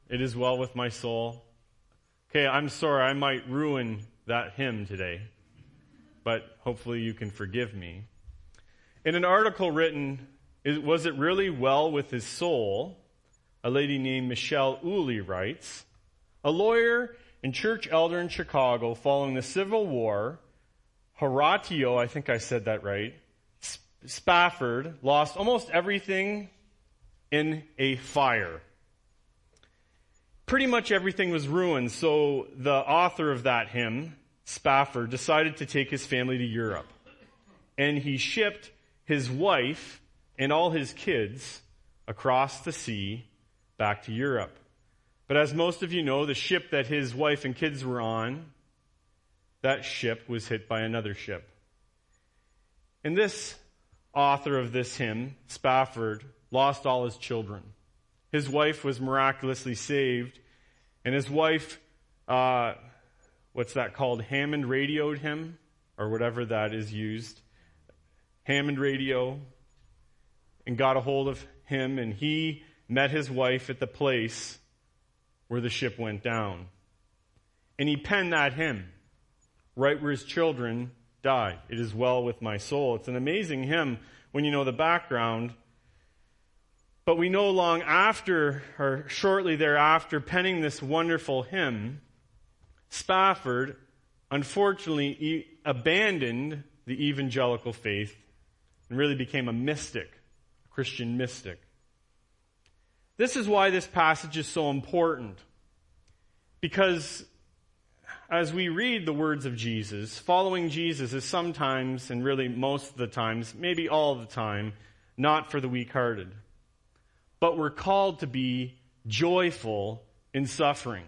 It is well with my soul. Okay, I'm sorry, I might ruin that hymn today, but hopefully you can forgive me. In an article written, Was It Really Well with His Soul?, a lady named Michelle Uli writes, a lawyer and church elder in Chicago following the Civil War, Horatio, I think I said that right, Spafford, lost almost everything in a fire. Pretty much everything was ruined, so the author of that hymn, Spafford, decided to take his family to Europe. And he shipped his wife and all his kids across the sea back to Europe. But as most of you know, the ship that his wife and kids were on, that ship was hit by another ship. And this author of this hymn, Spafford, lost all his children. His wife was miraculously saved, and his wife, what's that called? Hammond radioed him, or whatever that is used. Hammond radio, and got a hold of him, and he met his wife at the place where the ship went down. And he penned that hymn, right where his children died. It is well with my soul. It's an amazing hymn when you know the background. But we know long after, or shortly thereafter, penning this wonderful hymn, Spafford unfortunately abandoned the evangelical faith and really became a mystic, a Christian mystic. This is why this passage is so important. Because as we read the words of Jesus, following Jesus is sometimes, and really most of the times, maybe all the time, not for the weak-hearted. But we're called to be joyful in suffering.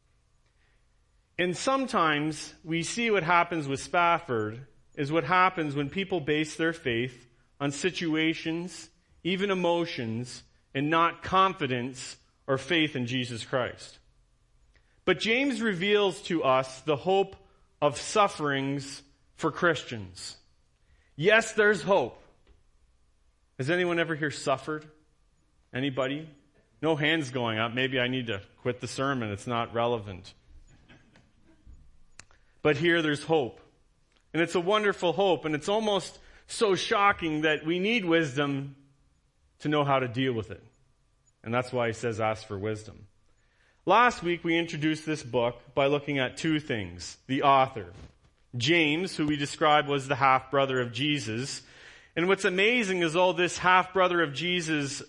And sometimes we see what happens with Spafford is what happens when people base their faith on situations, even emotions, and not confidence or faith in Jesus Christ. But James reveals to us the hope of sufferings for Christians. Yes, there's hope. Has anyone ever here suffered? Anybody? No hands going up. Maybe I need to quit the sermon. It's not relevant. But here there's hope. And it's a wonderful hope. And it's almost so shocking that we need wisdom to know how to deal with it. And that's why he says ask for wisdom. Last week we introduced this book by looking at two things. The author, James, who we described was the half-brother of Jesus. And what's amazing is all this half-brother of Jesus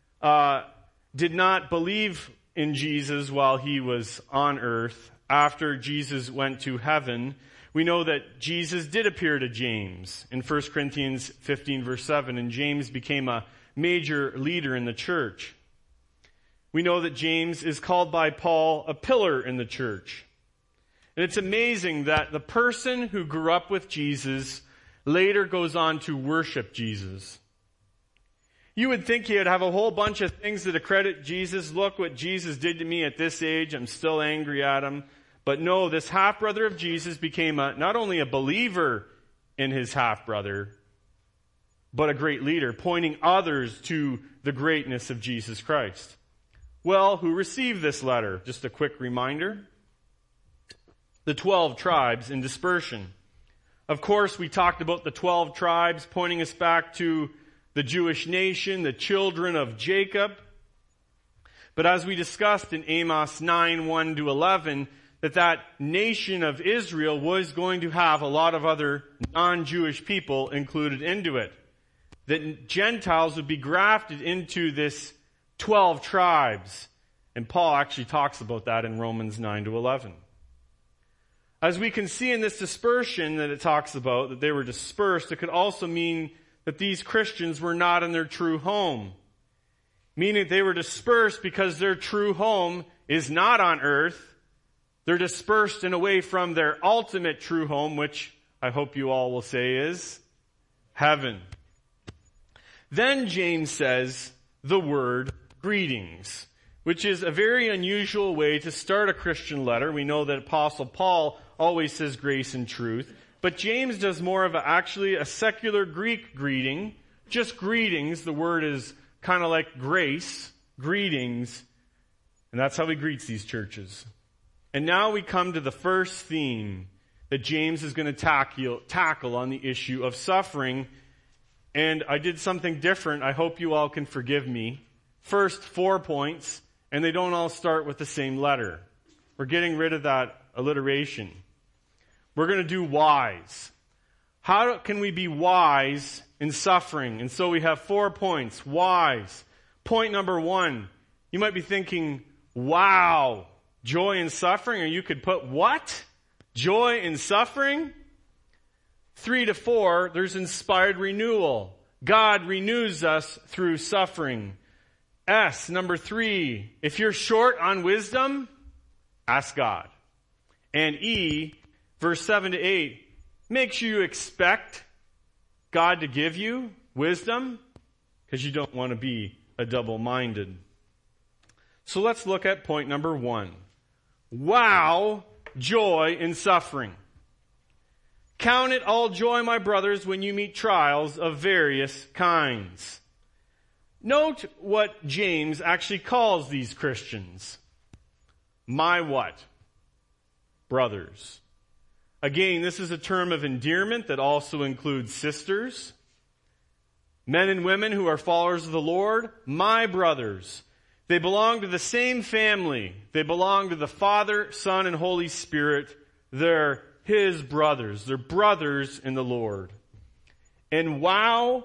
did not believe in Jesus while he was on earth. After Jesus went to heaven, we know that Jesus did appear to James in 1 Corinthians 15 verse 7, and James became a major leader in the church. We know that James is called by Paul a pillar in the church. And it's amazing that the person who grew up with Jesus later goes on to worship Jesus. You would think he'd have a whole bunch of things that accredit Jesus. Look what Jesus did to me at this age. I'm still angry at him. But no, this half-brother of Jesus became not only a believer in his half-brother, but a great leader, pointing others to the greatness of Jesus Christ. Well, who received this letter? Just a quick reminder. The 12 tribes in dispersion. Of course, we talked about the 12 tribes, pointing us back to the Jewish nation, the children of Jacob. But as we discussed in Amos 9, 1 to 11, that nation of Israel was going to have a lot of other non-Jewish people included into it. That Gentiles would be grafted into this 12 tribes. And Paul actually talks about that in Romans 9 to 11. As we can see in this dispersion that it talks about, that they were dispersed, it could also mean that these Christians were not in their true home. Meaning they were dispersed because their true home is not on earth. They're dispersed and away from their ultimate true home, which I hope you all will say is heaven. Then James says the word greetings, which is a very unusual way to start a Christian letter. We know that Apostle Paul always says grace and truth. But James does more of actually a secular Greek greeting. Just greetings. The word is kind of like grace, greetings. And that's how he greets these churches. And now we come to the first theme that James is going to tackle on the issue of suffering. And I did something different. I hope you all can forgive me. First, 4 points, and they don't all start with the same letter. We're getting rid of that alliteration. We're going to do wise. How can we be wise in suffering? And so we have 4 points. Wise. Point number 1. You might be thinking, wow, joy in suffering? Or you could put, what? Joy in suffering? 3 to 4, there's inspired renewal. God renews us through suffering. S, number 3, if you're short on wisdom, ask God. And E, verse 7 to 8, make sure you expect God to give you wisdom, because you don't want to be a double-minded. So let's look at point number 1. Wow, joy in suffering. Count it all joy, my brothers, when you meet trials of various kinds. Note what James actually calls these Christians. My what? Brothers. Again, this is a term of endearment that also includes sisters. Men and women who are followers of the Lord, my brothers. They belong to the same family. They belong to the Father, Son, and Holy Spirit. They're his brothers. They're brothers in the Lord. And wow,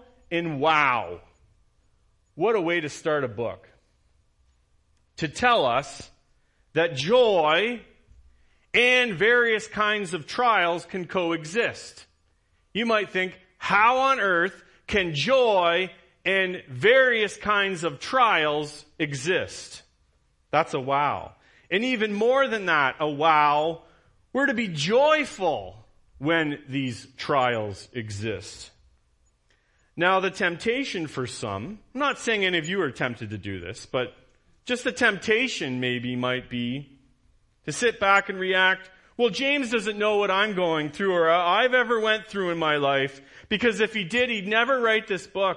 what a way to start a book. To tell us that joy and various kinds of trials can coexist. You might think, how on earth can joy and various kinds of trials exist? That's a wow. And even more than that, a wow, we're to be joyful when these trials exist. Now, the temptation for some, I'm not saying any of you are tempted to do this, but just the temptation maybe might be to sit back and react, well, James doesn't know what I'm going through or I've ever went through in my life, because if he did, he'd never write this book.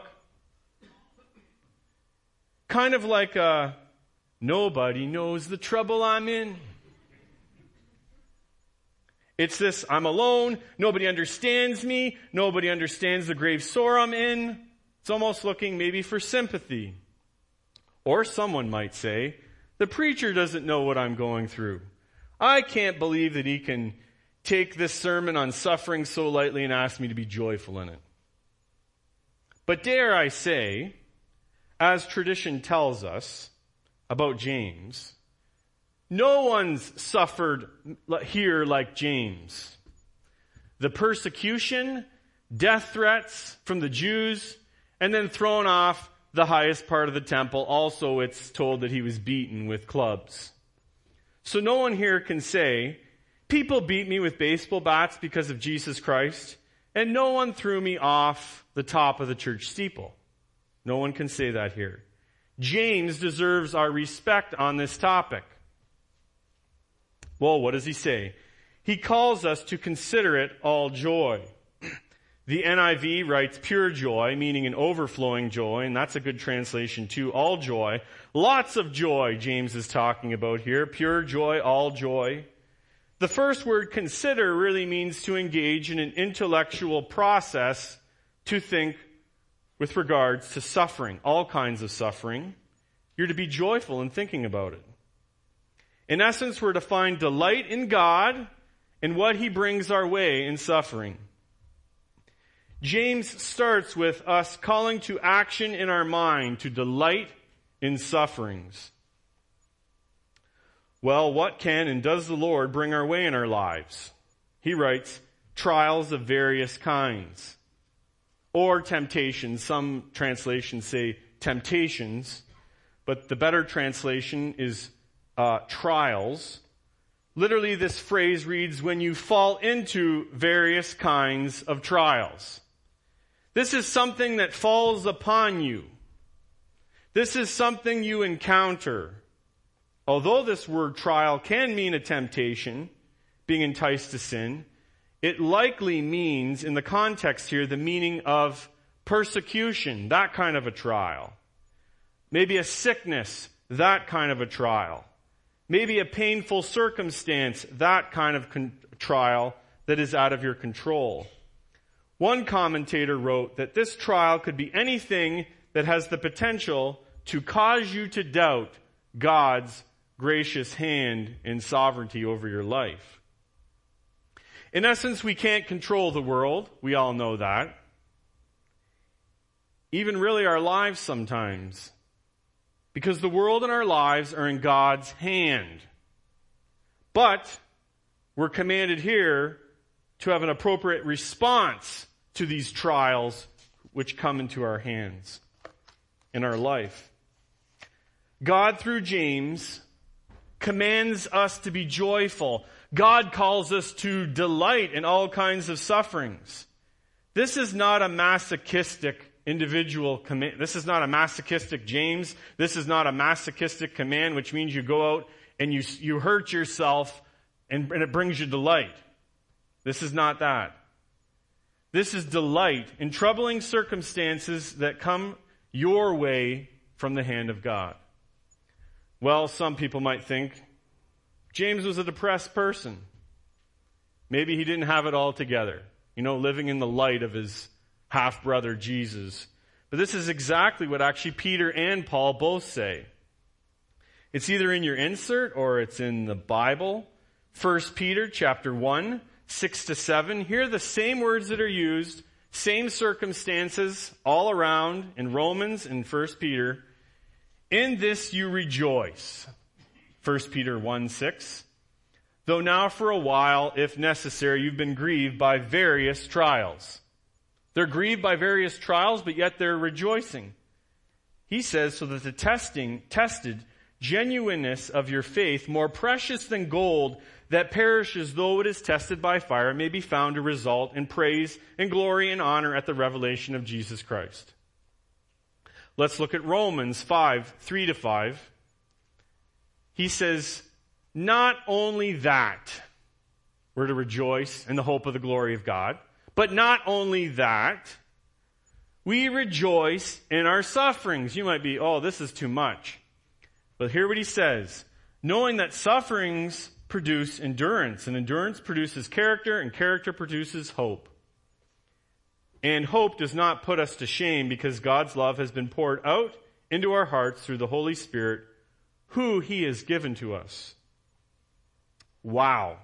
Kind of like nobody knows the trouble I'm in. It's this, I'm alone, nobody understands me, nobody understands the grave sore I'm in. It's almost looking maybe for sympathy. Or someone might say, the preacher doesn't know what I'm going through. I can't believe that he can take this sermon on suffering so lightly and ask me to be joyful in it. But dare I say, as tradition tells us about James, no one's suffered here like James. The persecution, death threats from the Jews, and then thrown off the highest part of the temple. Also, it's told that he was beaten with clubs. So no one here can say, people beat me with baseball bats because of Jesus Christ, and no one threw me off the top of the church steeple. No one can say that here. James deserves our respect on this topic. Well, what does he say? He calls us to consider it all joy. The NIV writes pure joy, meaning an overflowing joy, and that's a good translation too, all joy. Lots of joy, James is talking about here. Pure joy, all joy. The first word, consider, really means to engage in an intellectual process to think with regards to suffering, all kinds of suffering. You're to be joyful in thinking about it. In essence, we're to find delight in God and what he brings our way in suffering. James starts with us calling to action in our mind to delight in sufferings. Well, what can and does the Lord bring our way in our lives? He writes, trials of various kinds. Or temptations. Some translations say temptations, but the better translation is trials. Literally, this phrase reads, when you fall into various kinds of trials. This is something that falls upon you. This is something you encounter. Although this word trial can mean a temptation, being enticed to sin, it likely means, in the context here, the meaning of persecution, that kind of a trial. Maybe a sickness, that kind of a trial. maybe a painful circumstance, that kind of trial that is out of your control. One commentator wrote that this trial could be anything that has the potential to cause you to doubt God's gracious hand and sovereignty over your life. In essence, we can't control the world. We all know that. Even really our lives sometimes. Because the world and our lives are in God's hand. But we're commanded here to have an appropriate response to these trials which come into our hands in our life. God, through James, commands us to be joyful. God calls us to delight in all kinds of sufferings. This is not a masochistic individual command. This is not a masochistic James. This is not a masochistic command, which means you go out and you hurt yourself and it brings you delight. This is not that. This is delight in troubling circumstances that come your way from the hand of God. Well, some people might think James was a depressed person. Maybe he didn't have it all together, living in the light of his half-brother Jesus. But this is exactly what actually Peter and Paul both say. It's either in your insert or it's in the Bible. 1 Peter chapter 1, 6-7. Here are the same words that are used, same circumstances all around in Romans and 1 Peter. In this you rejoice. 1 Peter 1:6. Though now for a while, if necessary, you've been grieved by various trials. They're grieved by various trials, but yet they're rejoicing. He says, so that the tested genuineness of your faith, more precious than gold that perishes though it is tested by fire, may be found to result in praise and glory and honor at the revelation of Jesus Christ. Let's look at Romans 5, 3-5. He says, not only that, we're to rejoice in the hope of the glory of God, but not only that, we rejoice in our sufferings. You might be, this is too much. But hear what he says. Knowing that sufferings produce endurance, and endurance produces character, and character produces hope. And hope does not put us to shame, because God's love has been poured out into our hearts through the Holy Spirit, who he has given to us. Wow.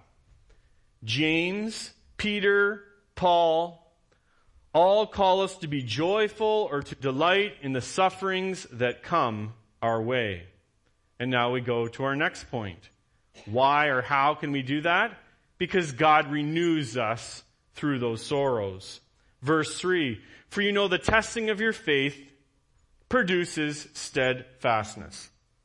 James, Peter, Paul, all call us to be joyful or to delight in the sufferings that come our way. And now we go to our next point. Why or how can we do that? Because God renews us through those sorrows. Verse 3, for you know the testing of your faith produces steadfastness.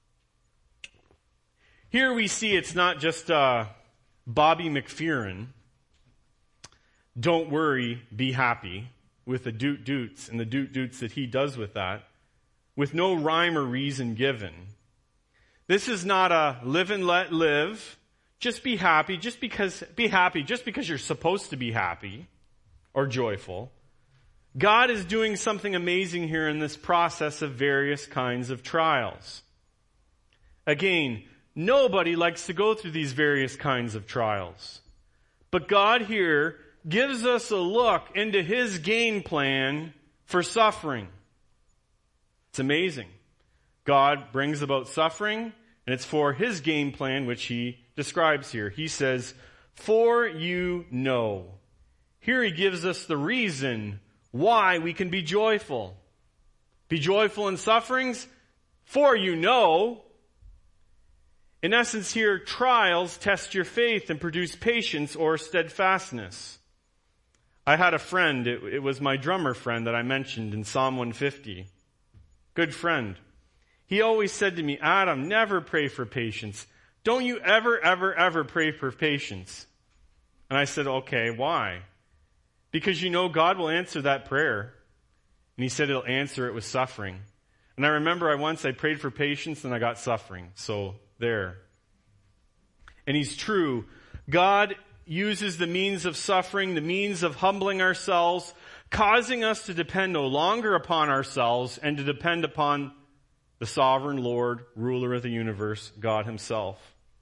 Here we see it's not just Bobby McFerrin, don't worry, be happy, with the doot-doots and the doot-doots that he does with that, with no rhyme or reason given. This is not a live and let live, just be happy just because you're supposed to be happy or joyful. God is doing something amazing here in this process of various kinds of trials. Again, nobody likes to go through these various kinds of trials. But God here gives us a look into his game plan for suffering. It's amazing. God brings about suffering, and it's for his game plan, which he describes here. He says, for you know. Here he gives us the reason why we can be joyful. Be joyful in sufferings, for you know. In essence here, trials test your faith and produce patience or steadfastness. I had a friend, it was my drummer friend that I mentioned in Psalm 150. Good friend. He always said to me, Adam, never pray for patience. Don't you ever pray for patience. And I said, okay, why? Because God will answer that prayer. And he said he'll answer it with suffering. And I remember I prayed for patience and I got suffering. So there. And he's true. God uses the means of suffering, the means of humbling ourselves, causing us to depend no longer upon ourselves and to depend upon the sovereign Lord, ruler of the universe, God himself.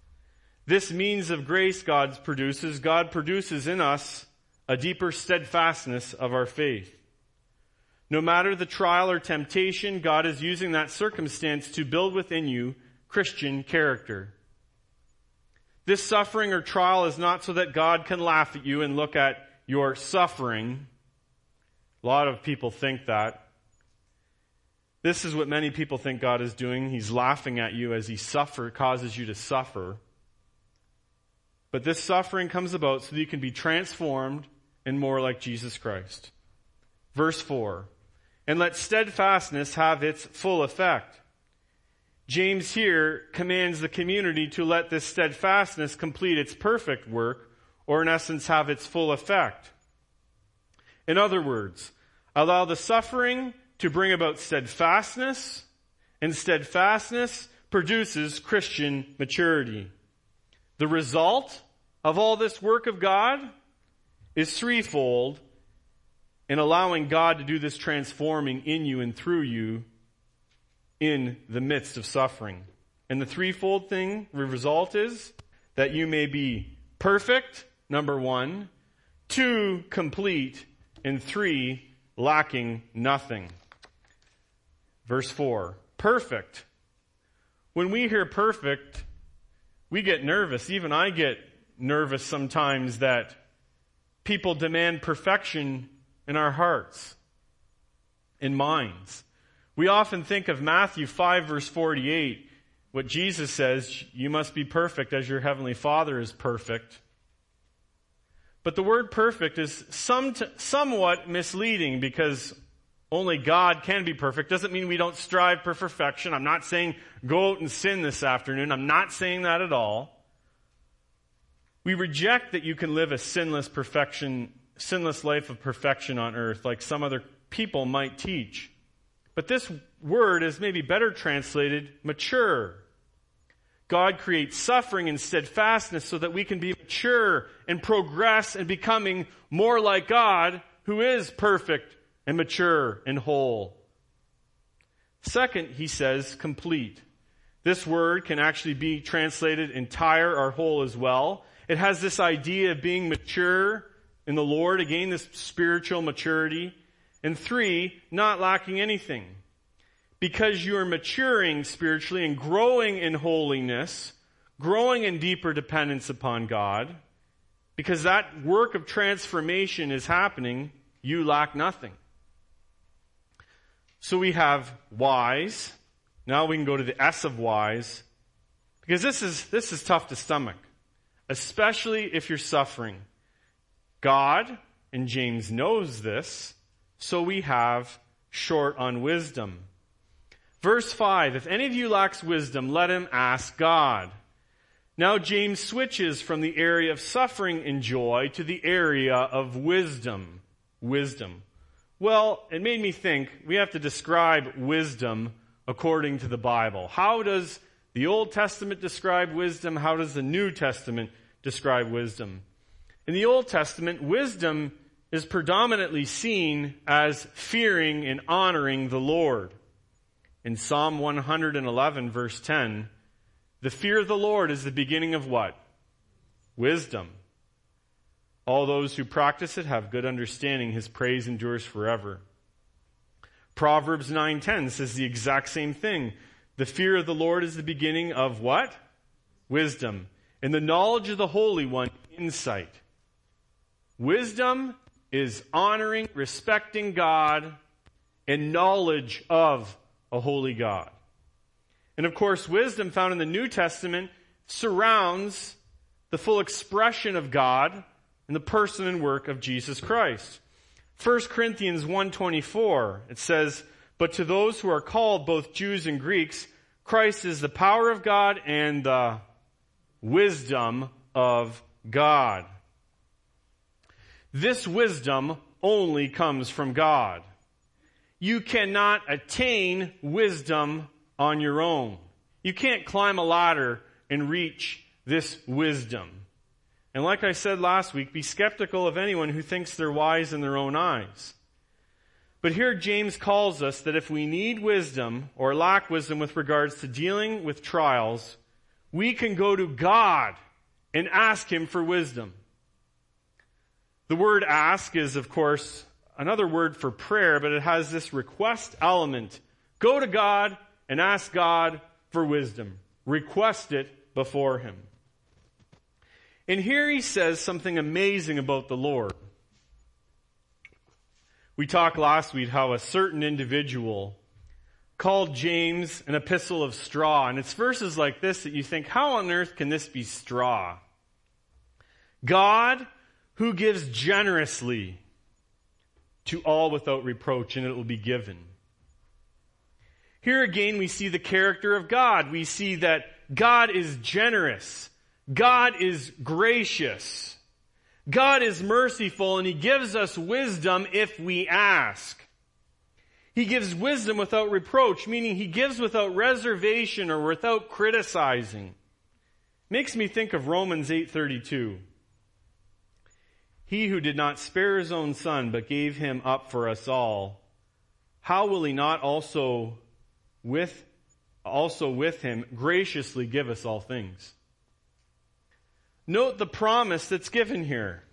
This means of grace God produces in us a deeper steadfastness of our faith. No matter the trial or temptation, God is using that circumstance to build within you Christian character. This suffering or trial is not so that God can laugh at you and look at your suffering. A lot of people think that. This is what many people think God is doing. He's laughing at you as he causes you to suffer. But this suffering comes about so that you can be transformed and more like Jesus Christ. Verse 4, and let steadfastness have its full effect. James here commands the community to let this steadfastness complete its perfect work, or in essence have its full effect. In other words, allow the suffering to bring about steadfastness, and steadfastness produces Christian maturity. The result of all this work of God is threefold in allowing God to do this transforming in you and through you in the midst of suffering. And the threefold thing, the result is that you may be perfect, number 1, 2, complete, and 3, lacking nothing. Verse 4, perfect. When we hear perfect, we get nervous. Even I get nervous sometimes that people demand perfection in our hearts and minds. We often think of Matthew 5 verse 48, what Jesus says, you must be perfect as your heavenly Father is perfect. But the word perfect is somewhat misleading because only God can be perfect. Doesn't mean we don't strive for perfection. I'm not saying go out and sin this afternoon. I'm not saying that at all. We reject that you can live a sinless life of perfection on earth like some other people might teach. But this word is maybe better translated mature. God creates suffering and steadfastness so that we can be mature and progress in becoming more like God, who is perfect and mature and whole. Second, he says complete. This word can actually be translated entire or whole as well. It has this idea of being mature in the Lord, again, this spiritual maturity. And 3, not lacking anything. Because you are maturing spiritually and growing in holiness, growing in deeper dependence upon God, because that work of transformation is happening, you lack nothing. So we have wise. Now we can go to the S of wise, because this is tough to stomach, especially if you're suffering. God, and James knows this, so we have short on wisdom. Verse 5, if any of you lacks wisdom, let him ask God. Now James switches from the area of suffering and joy to the area of wisdom. Wisdom. Well, it made me think we have to describe wisdom according to the Bible. How does the Old Testament describe wisdom? How does the New Testament describe wisdom? In the Old Testament, wisdom is predominantly seen as fearing and honoring the Lord. In Psalm 111, verse 10, the fear of the Lord is the beginning of what? Wisdom. All those who practice it have good understanding. His praise endures forever. Proverbs 9:10 says the exact same thing. The fear of the Lord is the beginning of what? Wisdom. And the knowledge of the Holy One, insight. Wisdom is honoring, respecting God, and knowledge of a holy God. And of course, wisdom found in the New Testament surrounds the full expression of God in the person and work of Jesus Christ. 1 Corinthians 1:24, it says, but to those who are called, both Jews and Greeks, Christ is the power of God and the wisdom of God. This wisdom only comes from God. You cannot attain wisdom on your own. You can't climb a ladder and reach this wisdom. And like I said last week, be skeptical of anyone who thinks they're wise in their own eyes. But here James calls us that if we need wisdom or lack wisdom with regards to dealing with trials, we can go to God and ask him for wisdom. The word ask is, of course, another word for prayer, but it has this request element. Go to God and ask God for wisdom. Request it before him. And here he says something amazing about the Lord. We talked last week how a certain individual called James an epistle of straw. And it's verses like this that you think, how on earth can this be straw? God who gives generously to all without reproach, and it will be given. Here again we see the character of God. We see that God is generous. God is gracious. God is merciful, and he gives us wisdom if we ask. He gives wisdom without reproach, meaning he gives without reservation or without criticizing. Makes me think of Romans 8:32. He who did not spare his own son, but gave him up for us all, how will he not also with him graciously give us all things? Note the promise that's given here.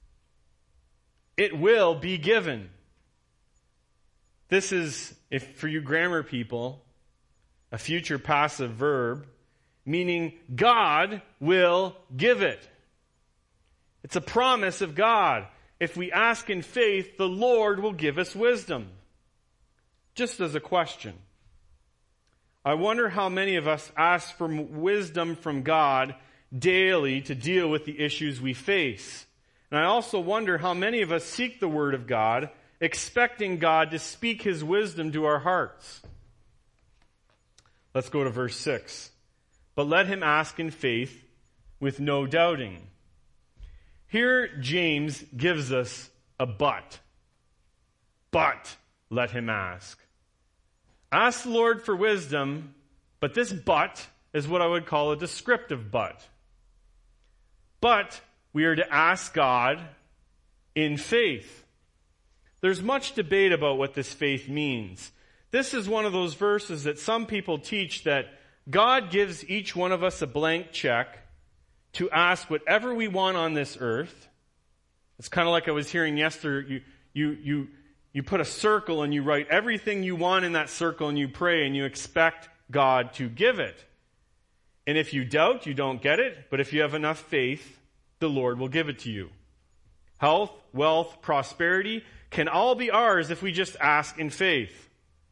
It will be given. This is, if for you grammar people, a future passive verb, meaning God will give it. It's a promise of God. If we ask in faith, the Lord will give us wisdom. Just as a question, I wonder how many of us ask for wisdom from God daily to deal with the issues we face. And I also wonder how many of us seek the Word of God, expecting God to speak his wisdom to our hearts. Let's go to verse 6. But let him ask in faith with no doubting. Here James gives us a but. But let him ask. Ask the Lord for wisdom, but this but is what I would call a descriptive but. But we are to ask God in faith. There's much debate about what this faith means. This is one of those verses that some people teach that God gives each one of us a blank check to ask whatever we want on this earth. It's kind of like I was hearing yesterday. You put a circle and you write everything you want in that circle and you pray and you expect God to give it. And if you doubt, you don't get it. But if you have enough faith, the Lord will give it to you. Health, wealth, prosperity can all be ours if we just ask in faith.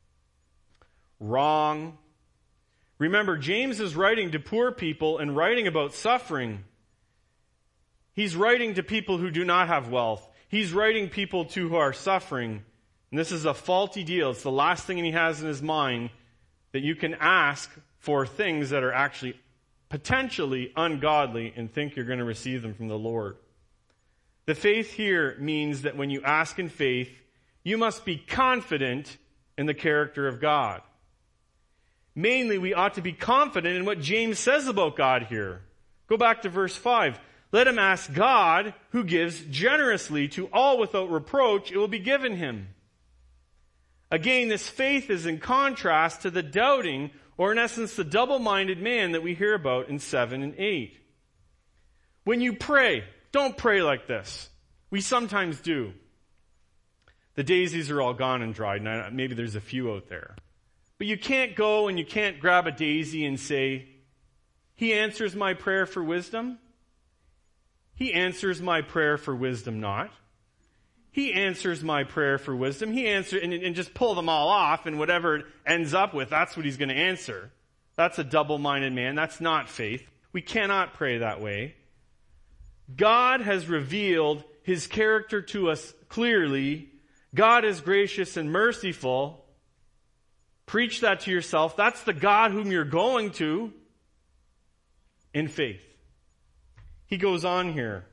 Wrong. Remember, James is writing to poor people and writing about suffering. He's writing to people who do not have wealth. He's writing people to who are suffering. And this is a faulty deal. It's the last thing he has in his mind, that you can ask for things that are actually potentially ungodly and think you're going to receive them from the Lord. The faith here means that when you ask in faith, you must be confident in the character of God. Mainly, we ought to be confident in what James says about God here. Go back to verse 5. Let him ask God, who gives generously to all without reproach, it will be given him. Again, this faith is in contrast to the doubting, or in essence, the double-minded man that we hear about in 7 and 8. When you pray, don't pray like this. We sometimes do. The daisies are all gone and dried, and maybe there's a few out there. But you can't go and you can't grab a daisy and say, he answers my prayer for wisdom. He answers my prayer for wisdom not. He answers my prayer for wisdom. He answers, and just pull them all off, and whatever it ends up with, that's what he's going to answer. That's a double-minded man. That's not faith. We cannot pray that way. God has revealed his character to us clearly. God is gracious and merciful. Preach that to yourself. That's the God whom you're going to in faith. He goes on here.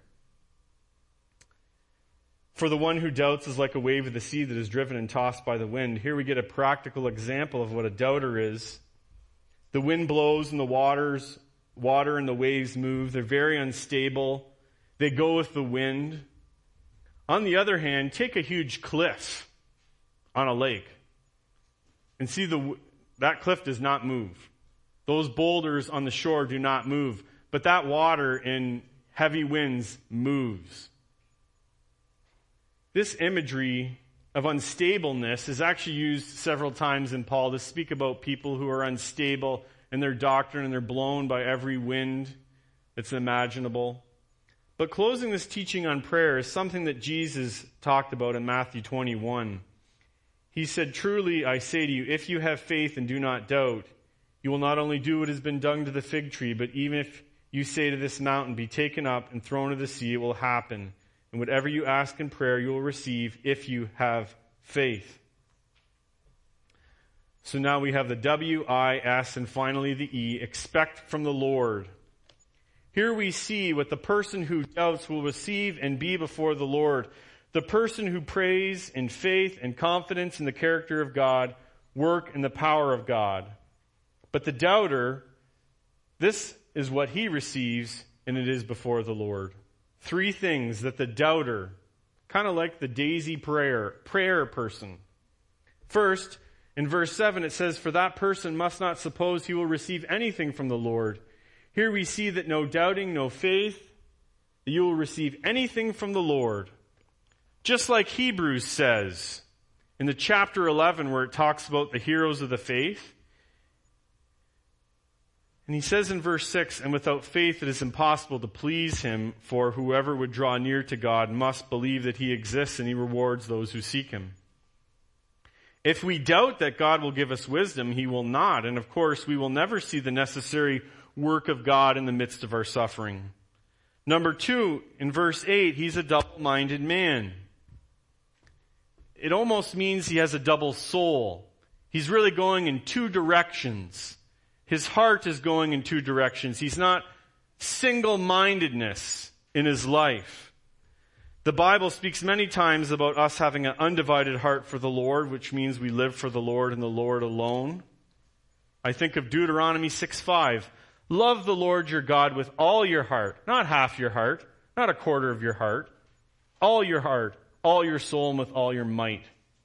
For the one who doubts is like a wave of the sea that is driven and tossed by the wind. Here we get a practical example of what a doubter is. The wind blows and the water and the waves move. They're very unstable. They go with the wind. On the other hand, take a huge cliff on a lake and see that cliff does not move. Those boulders on the shore do not move. But that water in heavy winds moves. This imagery of unstableness is actually used several times in Paul to speak about people who are unstable in their doctrine and they're blown by every wind that's imaginable. But closing this teaching on prayer is something that Jesus talked about in Matthew 21. He said, "Truly I say to you, if you have faith and do not doubt, you will not only do what has been done to the fig tree, but even if you say to this mountain, be taken up and thrown into the sea, it will happen. And whatever you ask in prayer, you will receive if you have faith." So now we have the W, I, S, and finally the E. Expect from the Lord. Here we see what the person who doubts will receive and be before the Lord. The person who prays in faith and confidence in the character of God, work in the power of God. But the doubter, this is what he receives, and it is before the Lord. 3 things that the doubter, kind of like the daisy prayer person. First, in verse 7 it says, "For that person must not suppose he will receive anything from the Lord." Here we see that no doubting, no faith, that you will receive anything from the Lord. Just like Hebrews says in the chapter 11 where it talks about the heroes of the faith. And he says in verse 6, "And without faith it is impossible to please him, for whoever would draw near to God must believe that he exists and he rewards those who seek him." If we doubt that God will give us wisdom, he will not. And of course, we will never see the necessary work of God in the midst of our suffering. Number 2, in verse 8, he's a double-minded man. It almost means he has a double soul. He's really going in 2 directions. His heart is going in 2 directions. He's not single-mindedness in his life. The Bible speaks many times about us having an undivided heart for the Lord, which means we live for the Lord and the Lord alone. I think of Deuteronomy 6:5. "Love the Lord your God with all your heart," not half your heart, not a quarter of your heart, all your heart, all your soul, and with all your might.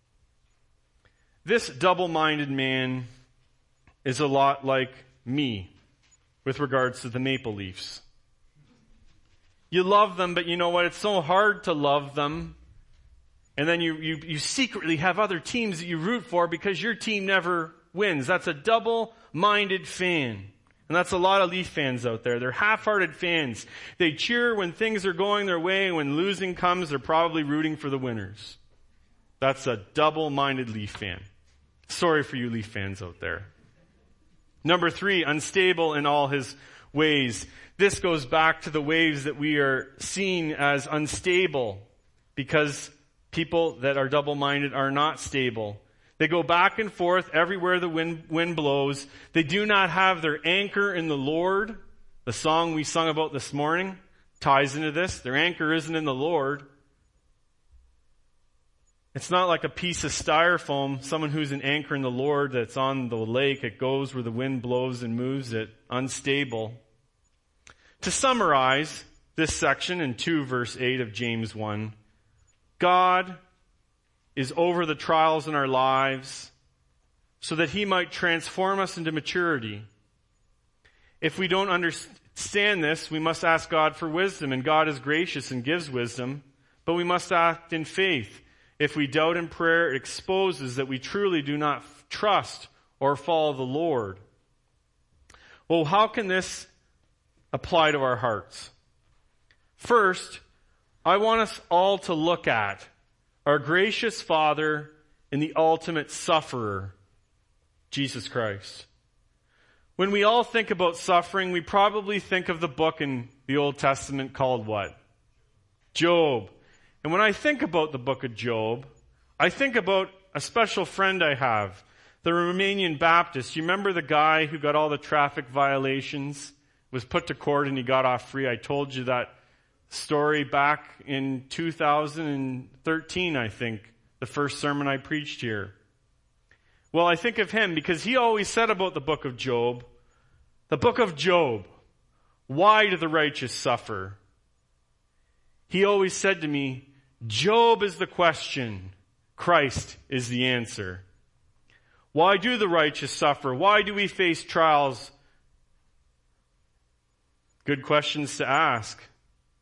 This double-minded man is a lot like me with regards to the Maple Leafs. You love them, but you know what? It's so hard to love them. And then you secretly have other teams that you root for because your team never wins. That's a double-minded fan. And that's a lot of Leaf fans out there. They're half-hearted fans. They cheer when things are going their way, and when losing comes, they're probably rooting for the winners. That's a double-minded Leaf fan. Sorry for you Leaf fans out there. Number 3, unstable in all his ways. This goes back to the ways that we are seen as unstable because people that are double-minded are not stable. They go back and forth everywhere the wind blows. They do not have their anchor in the Lord. The song we sung about this morning ties into this. Their anchor isn't in the Lord. It's not like a piece of styrofoam, someone who's an anchor in the Lord that's on the lake. It goes where the wind blows and moves it. Unstable. To summarize this section in 2 verse 8 of James 1, God is over the trials in our lives so that he might transform us into maturity. If we don't understand this, we must ask God for wisdom, and God is gracious and gives wisdom, but we must act in faith. If we doubt in prayer, it exposes that we truly do not trust or follow the Lord. Well, how can this apply to our hearts? First, I want us all to look at our gracious Father and the ultimate sufferer, Jesus Christ. When we all think about suffering, we probably think of the book in the Old Testament called what? Job. And when I think about the book of Job, I think about a special friend I have, the Romanian Baptist. You remember the guy who got all the traffic violations, was put to court, and he got off free? I told you that story back in 2013, I think, the first sermon I preached here. Well, I think of him because he always said about the book of Job, why do the righteous suffer? He always said to me, Job is the question, Christ is the answer. Why do the righteous suffer? Why do we face trials? Good questions to ask.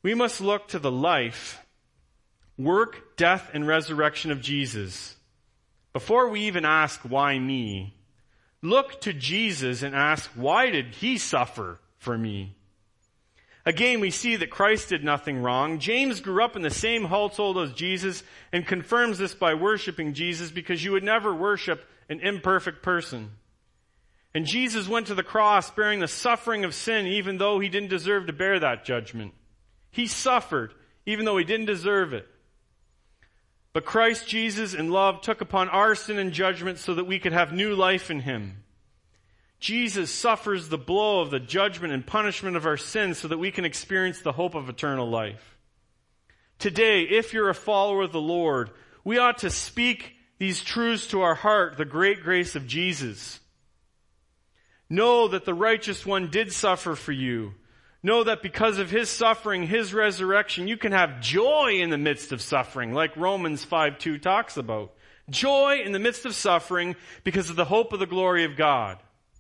we must look to the life, work, death, and resurrection of Jesus. Before we even ask, why me? Look to Jesus and ask, why did he suffer for me? Again, we see that Christ did nothing wrong. James grew up in the same household as Jesus and confirms this by worshiping Jesus, because you would never worship an imperfect person. And Jesus went to the cross bearing the suffering of sin, even though he didn't deserve to bear that judgment. He suffered even though he didn't deserve it. But Christ Jesus in love took upon our sin and judgment so that we could have new life in him. Jesus suffers the blow of the judgment and punishment of our sins so that we can experience the hope of eternal life. Today, if you're a follower of the Lord, we ought to speak these truths to our heart, the great grace of Jesus. Know that the righteous one did suffer for you. Know that because of his suffering, his resurrection, you can have joy in the midst of suffering, like Romans 5:2 talks about. Joy in the midst of suffering because of the hope of the glory of God.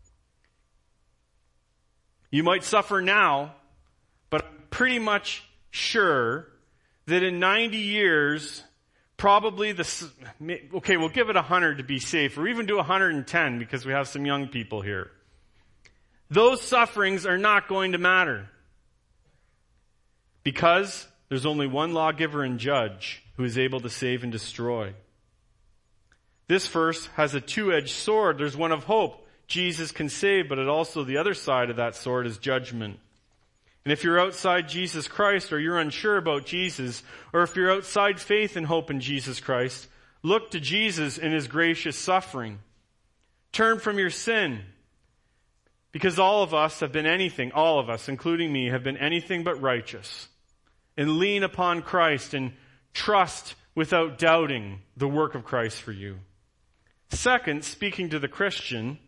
You might suffer now, but I'm pretty much sure that in 90 years, probably we'll give it 100 to be safe, or even do 110 because we have some young people here. Those sufferings are not going to matter, because there's only one lawgiver and judge who is able to save and destroy. This verse has a two-edged sword. There's one of hope. Jesus can save, but it also, the other side of that sword is judgment. And if you're outside Jesus Christ, or you're unsure about Jesus, or if you're outside faith and hope in Jesus Christ, look to Jesus in his gracious suffering. Turn from your sin. Because all of us, including me, have been anything but righteous. And lean upon Christ and trust without doubting the work of Christ for you. Second, speaking to the Christian,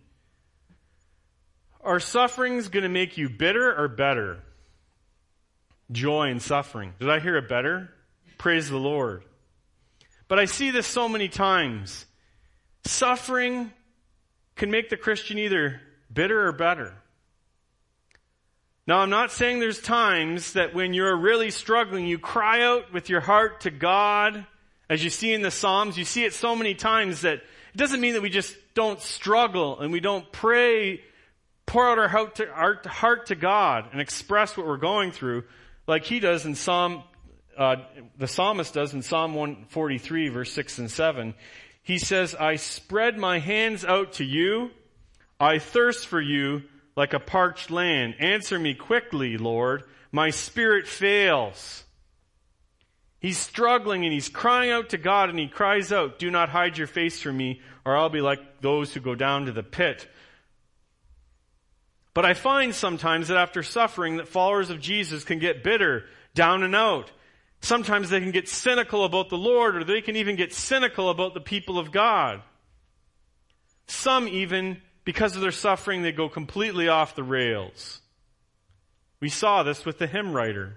are sufferings going to make you bitter or better? Joy in suffering. Did I hear a better? Praise the Lord. But I see this so many times. Suffering can make the Christian either bitter or better. Now, I'm not saying there's times that when you're really struggling, you cry out with your heart to God, as you see in the Psalms. You see it so many times that it doesn't mean that we just don't struggle and we don't pray, pour out our heart to God and express what we're going through, like he does in the psalmist does in Psalm 143, verse 6 and 7. He says, I spread my hands out to you. I thirst for you like a parched land. Answer me quickly, Lord. My spirit fails. He's struggling and he's crying out to God, and he cries out, do not hide your face from me, or I'll be like those who go down to the pit. But I find sometimes that after suffering, that followers of Jesus can get bitter, down and out. Sometimes they can get cynical about the Lord, or they can even get cynical about the people of God. Some even, because of their suffering, they go completely off the rails. We saw this with the hymn writer.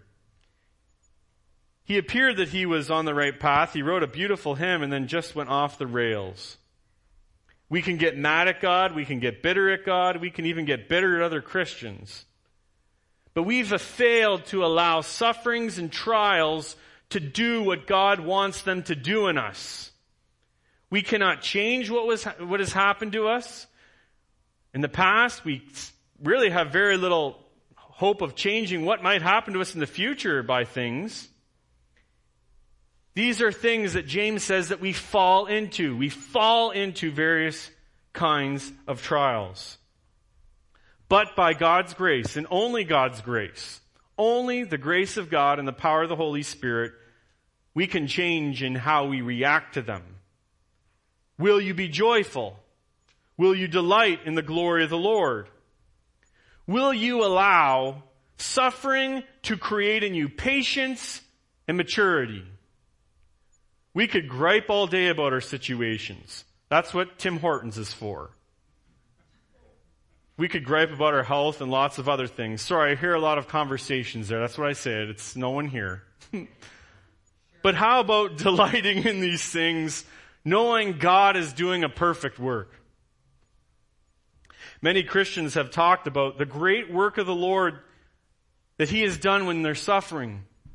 He appeared that he was on the right path. He wrote a beautiful hymn and then just went off the rails. We can get mad at God. We can get bitter at God. We can even get bitter at other Christians. But we've failed to allow sufferings and trials to do what God wants them to do in us. We cannot change what has happened to us. In the past, we really have very little hope of changing what might happen to us in the future by things. These are things that James says that we fall into. We fall into various kinds of trials. But by God's grace, and only God's grace, only the grace of God and the power of the Holy Spirit, we can change in how we react to them. Will you be joyful? Will you delight in the glory of the Lord? Will you allow suffering to create in you patience and maturity? We could gripe all day about our situations. That's what Tim Hortons is for. We could gripe about our health and lots of other things. Sorry, I hear a lot of conversations there. That's what I said. It's no one here. But how about delighting in these things, knowing God is doing a perfect work? Many Christians have talked about the great work of the Lord that he has done when they're suffering.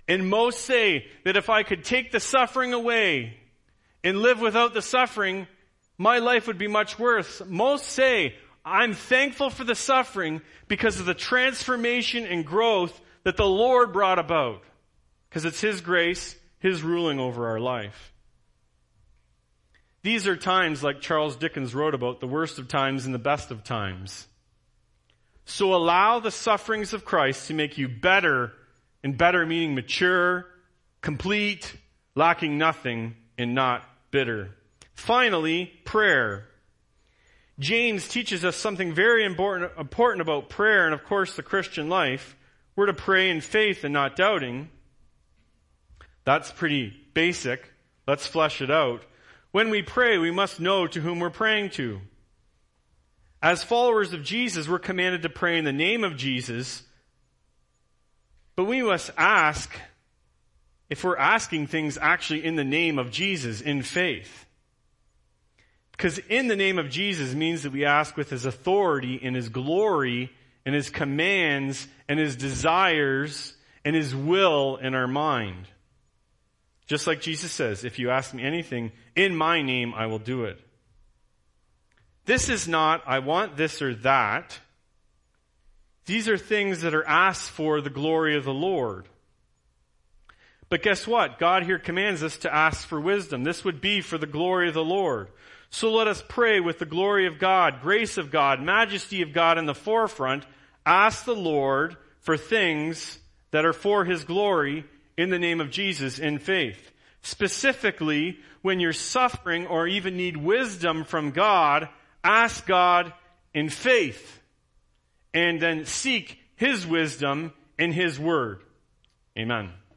And most say that if I could take the suffering away and live without the suffering, my life would be much worse. Most say, I'm thankful for the suffering because of the transformation and growth that the Lord brought about. Because it's His grace, His ruling over our life. These are times, like Charles Dickens wrote about, the worst of times and the best of times. So allow the sufferings of Christ to make you better, and better meaning mature, complete, lacking nothing, and not bitter. Finally, prayer. James teaches us something very important about prayer and, of course, the Christian life. We're to pray in faith and not doubting. That's pretty basic. Let's flesh it out. When we pray, we must know to whom we're praying to. As followers of Jesus, we're commanded to pray in the name of Jesus. But we must ask if we're asking things actually in the name of Jesus, in faith. Because in the name of Jesus means that we ask with His authority and His glory and His commands and His desires and His will in our mind. Just like Jesus says, if you ask me anything in my name, I will do it. This is not, I want this or that. These are things that are asked for the glory of the Lord. But guess what? God here commands us to ask for wisdom. This would be for the glory of the Lord. So let us pray with the glory of God, grace of God, majesty of God in the forefront. Ask the Lord for things that are for His glory in the name of Jesus in faith. Specifically, when you're suffering or even need wisdom from God, ask God in faith and then seek His wisdom in His word. Amen.